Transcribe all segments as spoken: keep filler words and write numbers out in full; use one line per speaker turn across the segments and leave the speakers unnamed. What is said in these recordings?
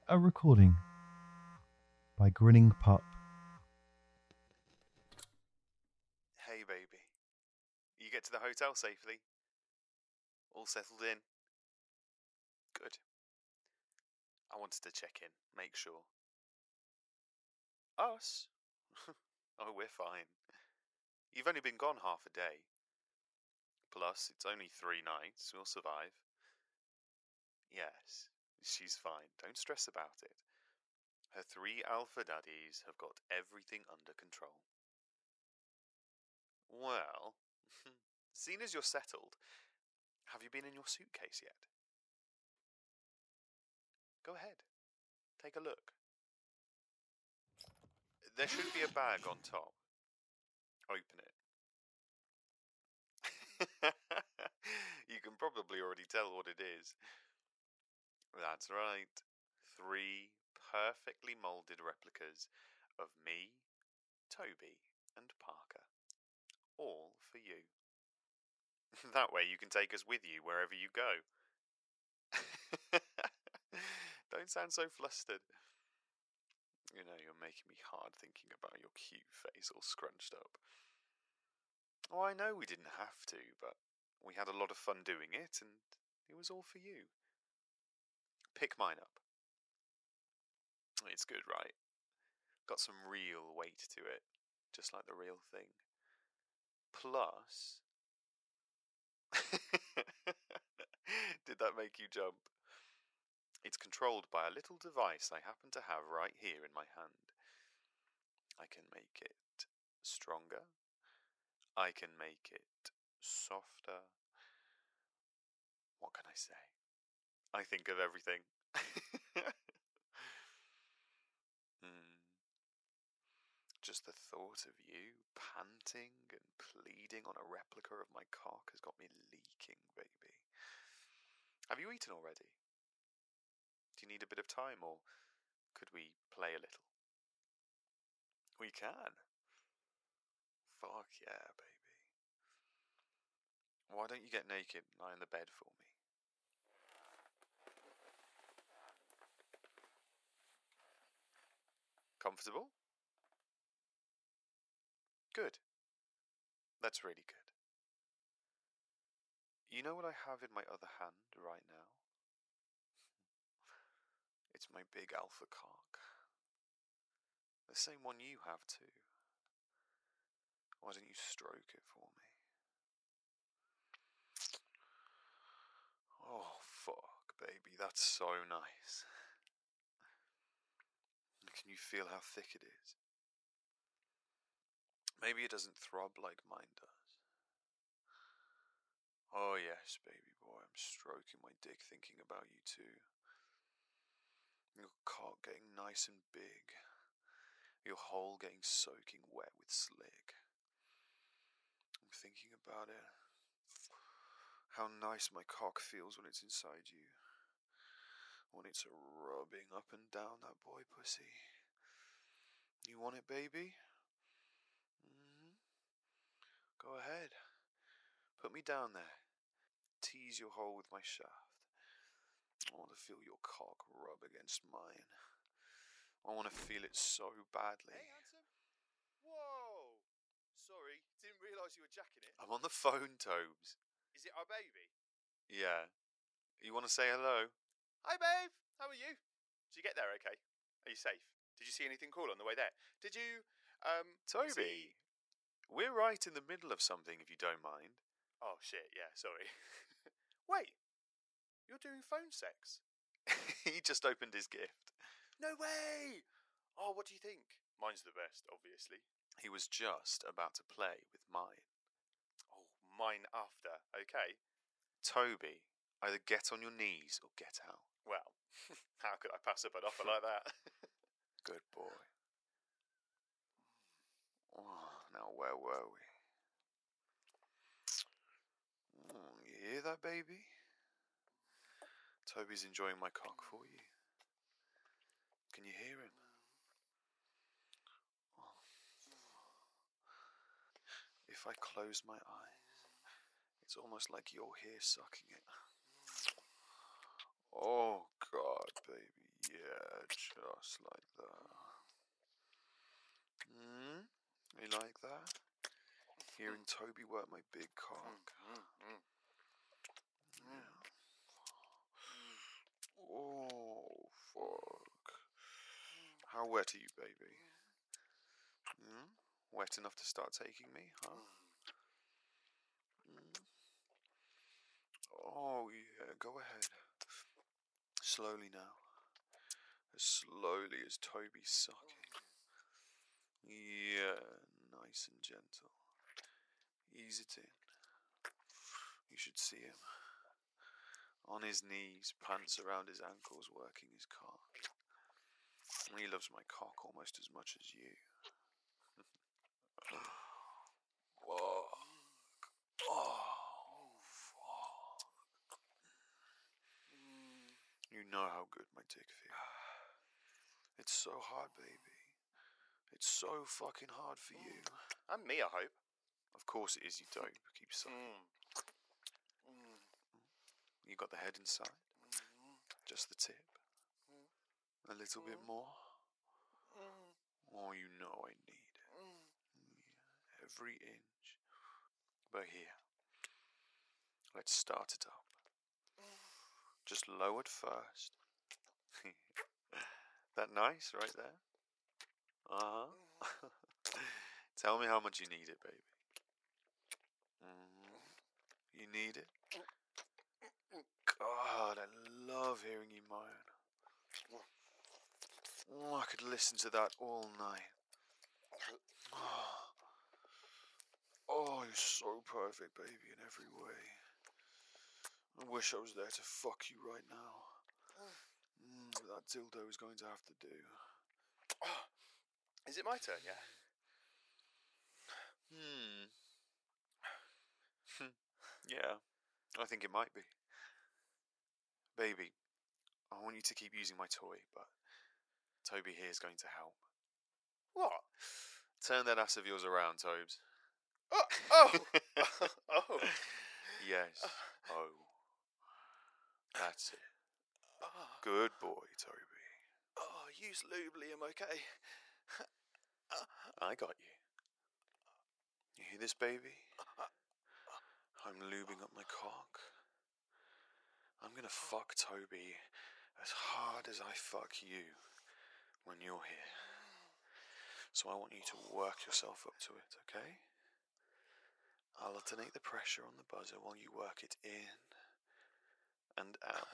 A recording by Grinning Pup.
Hey baby, you get to the hotel safely? All settled in? Good. I wanted to check in, make sure. Us? Oh, we're fine. You've only been gone half a day. Plus, it's only three nights, we'll survive. Yes, she's fine, don't stress about it. Her three alpha daddies have got everything under control. Well, seeing as you're settled, have you been in your suitcase yet? Go ahead, take a look. There should be a bag on top. Open it. You can probably already tell what it is. That's right. Three perfectly moulded replicas of me, Toby, and Parker. All for you. That way you can take us with you wherever you go. Don't sound so flustered. You know, you're making me hard thinking about your cute face all scrunched up. Oh, I know we didn't have to, but we had a lot of fun doing it, and it was all for you. Pick mine up. It's good, right? Got some real weight to it, just like the real thing. Plus... Did that make you jump? It's controlled by a little device I happen to have right here in my hand. I can make it stronger. I can make it softer. What can I say? I think of everything. Hmm. Just the thought of you panting and pleading on a replica of my cock has got me leaking, baby. Have you eaten already? Do you need a bit of time, or could we play a little? We can. Fuck yeah, baby. Why don't you get naked and lie in the bed for me? Comfortable? Good. That's really good. You know what I have in my other hand right now? It's my big alpha cock. The same one you have too. Why don't you stroke it for me? Oh, fuck, baby, that's so nice. Can you feel how thick it is? Maybe it doesn't throb like mine does. Oh yes, baby boy, I'm stroking my dick thinking about you too. Your cock getting nice and big. Your hole getting soaking wet with slick. I'm thinking about it. How nice my cock feels when it's inside you. When it's rubbing up and down that boy pussy. You want it, baby? Mm-hmm. Go ahead. Put me down there. Tease your hole with my shaft. I want to feel your cock rub against mine. I want to feel it so badly.
Hey, handsome. Whoa. Sorry, didn't realise you were jacking it.
I'm on the phone, Tobes.
Is it our baby?
Yeah. You want to say hello?
Hi, babe. How are you? Did you get there okay? Are you safe? Did you see anything cool on the way there? Did you, um...
Toby,
see...
we're right in the middle of something, if you don't mind.
Oh, shit, yeah, sorry. Wait, you're doing phone sex?
He just opened his gift.
No way! Oh, what do you think? Mine's the best, obviously.
He was just about to play with mine.
Oh, mine after, okay?
Toby, either get on your knees or get out.
Well, how could I pass up an offer like that?
Good boy. Oh, now where were we? Oh, you hear that, baby? Toby's enjoying my cock for you. Can you hear him? Oh. If I close my eyes, it's almost like you're here sucking it. Oh, God, baby, yeah, just like that. Hmm? You like that? Hearing Toby work my big cock. Yeah. Oh, fuck. How wet are you, baby? Hmm? Wet enough to start taking me, huh? Mm. Oh, yeah, go ahead. Slowly now. As slowly as Toby's sucking. Yeah, nice and gentle. Ease it in. You should see him. On his knees, pants around his ankles, working his cock. He loves my cock almost as much as you. Whoa. Oh, fuck. You know how good my dick feels. It's so hard, baby. It's so fucking hard for you.
And me, I hope.
Of course it is, you dope. Keep sucking. You got the head inside? Just the tip? A little bit more? Oh, you know I need it. Yeah, every inch. But here, let's start it up. Just low at first. That nice right there? Uh-huh. Tell me how much you need it, baby. Mm. You need it? God, I love hearing you moan. Oh, I could listen to that all night. Oh, you're so perfect, baby, in every way. I wish I was there to fuck you right now. Mm, but that dildo is going to have to do.
Oh, is it my turn, yeah?
Hmm. Yeah, I think it might be. Baby, I want you to keep using my toy, but Toby here is going to help.
What?
Turn that ass of yours around, Tobes.
Oh! Oh! Oh!
Yes. Oh. That's it.
Oh,
Good boy, Toby.
oh, use lube, Liam, okay?
I got you. You hear this, baby? I'm lubing up my cock. I'm gonna fuck Toby as hard as I fuck you when you're here. So I want you to work yourself up to it, okay? I'll alternate the pressure on the buzzer while you work it in and out.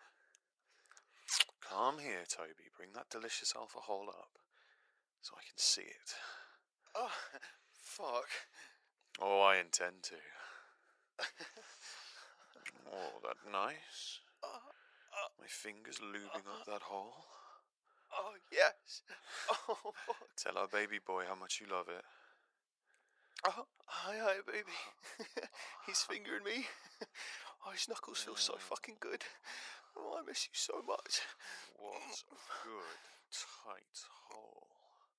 Come here, Toby. Bring that delicious alpha hole up so I can see it.
Oh, fuck.
Oh, I intend to. Oh, that nice? My fingers lubing up that hole.
Oh, yes. Oh, fuck.
Tell our baby boy how much you love it.
Oh, hi, hi, baby. He's fingering me. Oh, his knuckles feel so fucking good. Oh, I miss you so much.
What a good, tight hole.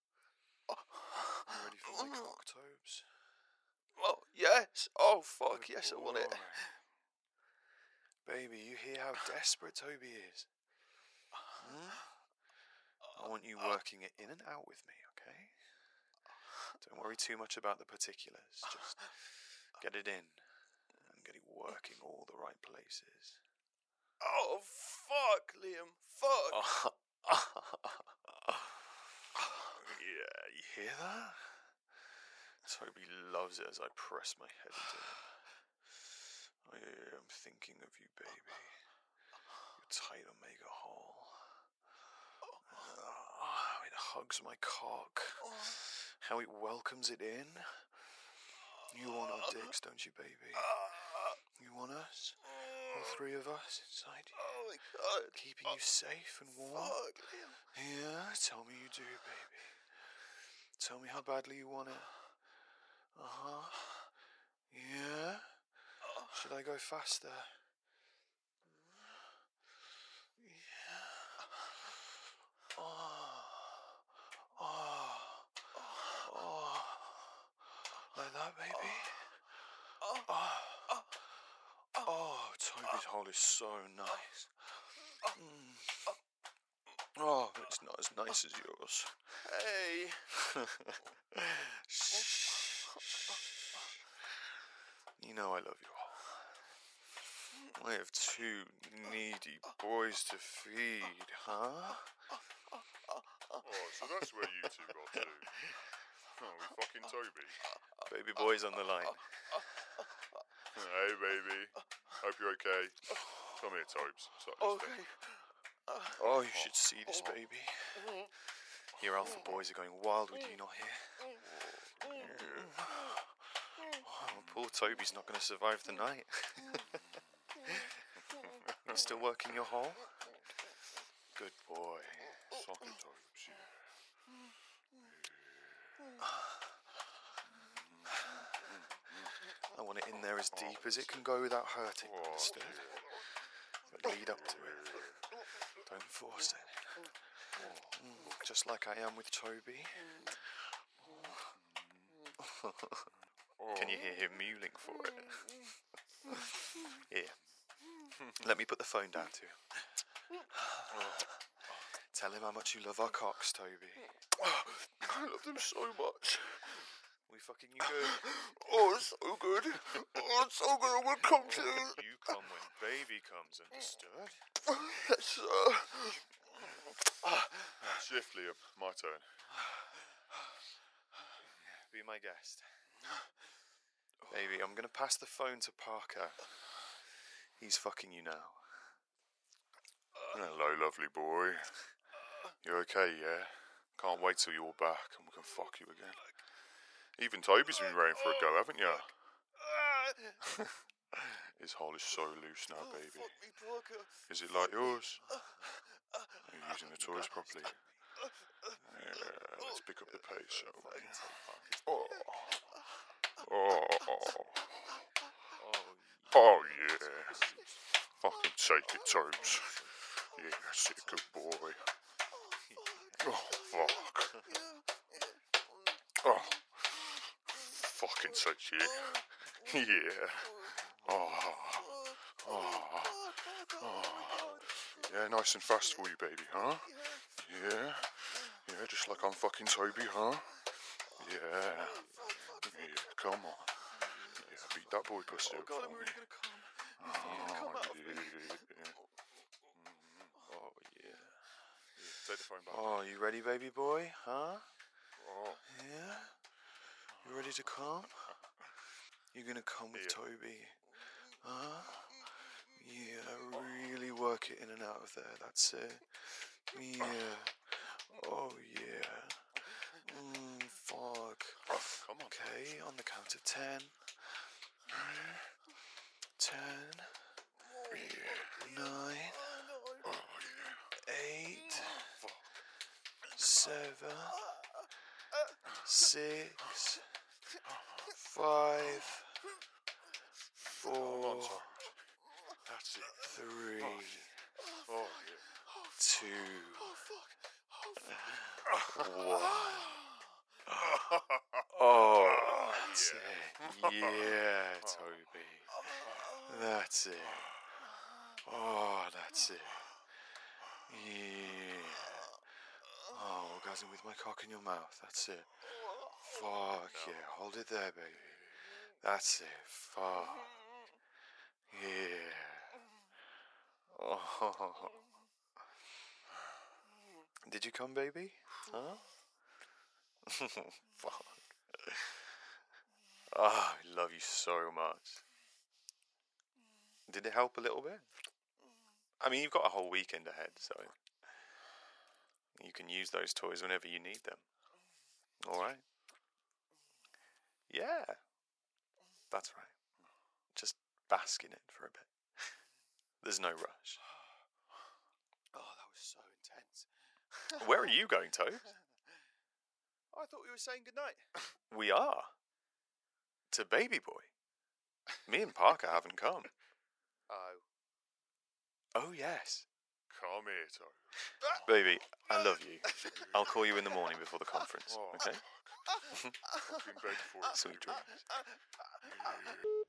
You ready for my cock, Tobes?
Oh, yes. Oh, fuck,
Good
yes, I want it.
boy. Baby, you hear how desperate Toby is? Hmm? I want you working it in and out with me, okay? Don't worry too much about the particulars. Just get it in and get it working all the right places.
Oh, fuck, Liam. Fuck.
Yeah, you hear that? Toby loves it as I press my head into him. I am thinking of you, baby. Your tight omega hole. Oh, how it hugs my cock. How it welcomes it in. You want our dicks, don't you, baby? You want us? All three of us inside you?
Oh, my God.
Keeping you safe and warm?
Fuck, Liam.
Yeah, tell me you do, baby. Tell me how badly you want it. Uh-huh. Yeah? Should I go faster? Yeah. Oh. Oh. Oh. Like that, baby? Oh. Oh, Toby's hole is so nice. Mm. Oh, it's not as nice as yours.
Hey.
Shh. You know I love you all. I have two needy boys to feed, huh?
Oh, so that's where you two got to. Oh, we fucking Toby.
Baby boy's on the line.
Hey, baby. Hope you're okay. Come here, Tobes. Start this
Okay.
thing.
Oh, you should see this baby. Your alpha boys are going wild with you not here. Oh, poor Toby's not going to survive the night. You still working your hole? Good boy.
Suck it, Tobes. Yeah.
I want it in there as deep as it can go without hurting,
Oh,
understood? But lead up to it. Don't force it. Mm, just like I am with Toby. Can you hear him mewling for it? Here. Let me put the phone down to him. Tell him how much you love our cocks, Toby.
I love them so much.
We fucking you good?
Oh, it's so good. Oh, it's so good. I will come to you.
You come when baby comes, understood?
Yes, sir.
Shift, Liam. My turn.
Be my guest. Baby, I'm gonna pass the phone to Parker. He's fucking you now.
Hello, lovely boy. You okay, yeah? Can't wait till you're back and we can fuck you again. Even Toby's been ready for a go, haven't you? His hole is so loose now, baby.
Fuck me, Parker.
Is it like yours? Are you using the toys properly? Yeah, let's pick up the pace, shall we? Oh, oh, oh, oh yeah. Fucking take it, Tobes. Yeah, that's it, good boy. Oh, fuck. Oh, fucking take it. Yeah. Oh, oh, oh. Yeah, nice and fast for you, baby, huh? Yeah. Yeah, just like I'm fucking Toby, huh? Yeah. Yeah, come on. Yeah, beat that boy pussy
Oh,
up
God,
for
I'm
me.
really going to come.
Oh,
Come out of me.
yeah.
Oh, yeah.
Yeah, take the phone back.
Oh, you ready, baby boy? Huh?
Oh,
Yeah? You ready to come? You gonna come with
Yeah.
Toby? Huh? Yeah, really work it in and out of there, that's it. Yeah. Oh, yeah. Mmm, fuck.
come on.
Okay, on the count of ten. Ten. Nine.
Oh, yeah.
Eight.
Fuck.
Seven. Six. Five.
Come on,
Four.
Tobes. That's it.
Three.
Oh, yeah.
Two.
Oh, fuck. Oh, fuck.
One. Oh, that's it. Yeah, Toby. That's it. Oh, that's it. Yeah. Oh, orgasm with my cock in your mouth. That's it. Fuck yeah. Hold it there, baby. That's it. Fuck. Yeah. Oh. Did you come, baby? Huh? Fuck. Oh, I love you so much. Did it help a little bit? I mean, you've got a whole weekend ahead, so you can use those toys whenever you need them. All right? Yeah. That's right. Just bask in it for a bit. There's no rush.
Oh, that was so intense.
Where are you going, Toad?
I thought we were saying goodnight.
We are. To Baby Boy. Me and Parker haven't come.
Oh.
Oh, yes.
Come here, Toby.
Baby, I love you. I'll call you in the morning before the conference,
Oh,
okay?
fuck. I've been begged for it.
Sweet
Toby.
dreams.